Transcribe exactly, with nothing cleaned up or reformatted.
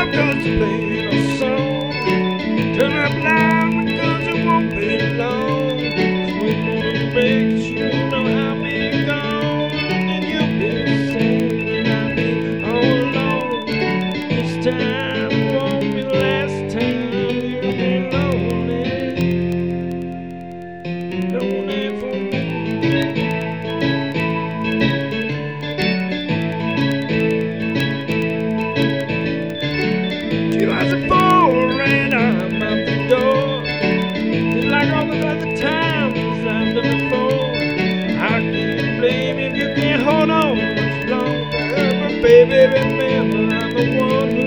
I'm just playing a song. Turn up loud because it won't be long. Sweet morning breaks, you know I'll be gone. And you'll be sad and I'll be all alone. This time won't be the last time you'll be lonely. Lonely for me. Two hours before and I'm out the door. Just like all the other times I've done before. I can't blame you if you can't hold on much longer. But baby, remember I'm the one who